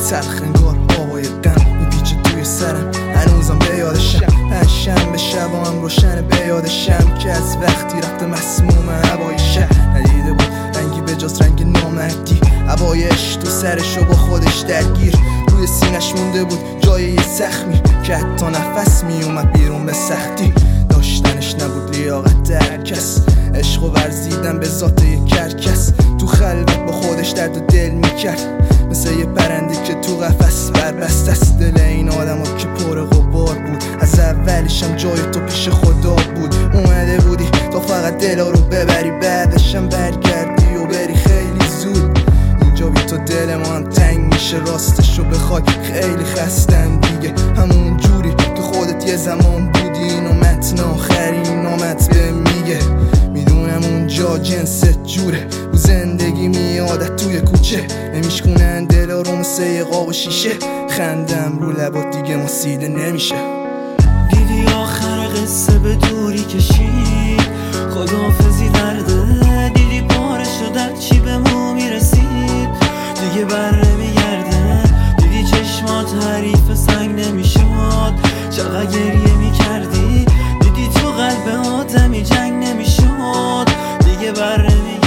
تلخنگار هوای غم میپیچه توی سرم، هنوزم به یادشم. پنجشنبه شبام روشن به یادشم که از وقتی رفته مسموم هوای شهر. ندیده بود رنگی به جز رنگ نامردی، هوایش تو سرشو با خودش درگیر. روی سینش مونده بود جای یه زخمی که حتی نفس میومد بیرون به سختی. داشتنش نبود لیاقت در کس، عشق و ورزیدن به ذات یک کرکس. تو خلوت با خودش درد و دل میکرد، مثل یه پرنده که تو قفس بربست است. دل این آدم که پر غبار بود، از اولشم جای تو پیش خدا بود. اومده بودی تا فقط دلا رو ببری، بعدشم برگردی و بری خیلی زود. اینجا بی تو دل ما هم تنگ میشه، راستشو بخوای خیلی خستم دیگه. همون جوری که خودت یه زمان بودی، اینو متن آخرین نامت به میگه. میدونم اونجا جنست جوره، و زندگی میادت توی کوچه. نمیشکنن دلا رو مثل یه قاب و شیشه، خندم رو لبات دیگه ماسیده نمیشه. دیدی آخر قصه به دوری کشید، خداحافظی درده. دیدی پاره شد چی به ما میرسید، دیگه بر نمیگرده. دیدی چشمات حریف سنگ نمیشد، چقدر گریه میکردی. دیدی تو قلب آدمی جنگ نمیشد، دیگه بر نمیگردی.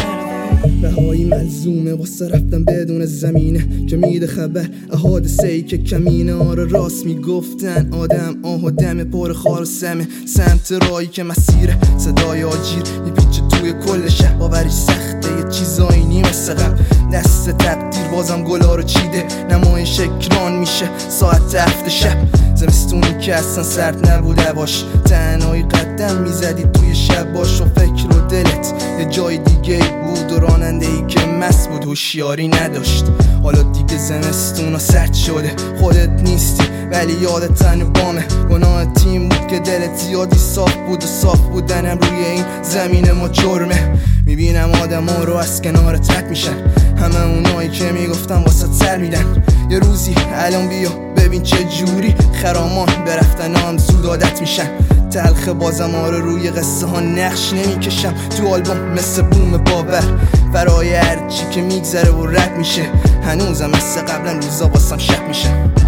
بهایی ملزومه واسه رفتن بدون زمینه که میده خبر حادثه ای که کمینه. آره راست میگفتن آدم آه و دم پر خار و سمه، سمت رایی که مسیره. صدای آجیر میپیچه توی کل شهر، باوری سخته یه چیزایی نی مثل قبل. دست تقدیر بازم گلا رو چیده، نمایش اکران میشه ساعت 7 شب. زمستونی که اصلا سرد نبود هواش، تنهایی قدم میزدی توی شب باش و فکر و دلت یه جای دیگه بود. و راننده ای که مست بود هوشیاری نداشت. حالا دیگه زمستون سرد شده، خودت نیستی ولی یادت تن بامه. گناه تیم بود که دلت زیادی صاف بود، و صاف بودنم روی این زمین ما جرمه. میبینم آدم ها رو از کنارت رد میشن، همه اونایی که میگفتم واسه سر میدن. یه روزی الان بیا ببین چه جوری خرامان برفتن هم زود عادت میشن. تلخ بازم آره روی قصه ها نقش نمیکشم تو آلبوم مثل بوم باور. برای هرچی که میگذره و رد میشه، هنوزم مثل قبلا روزا واسم شب میشه.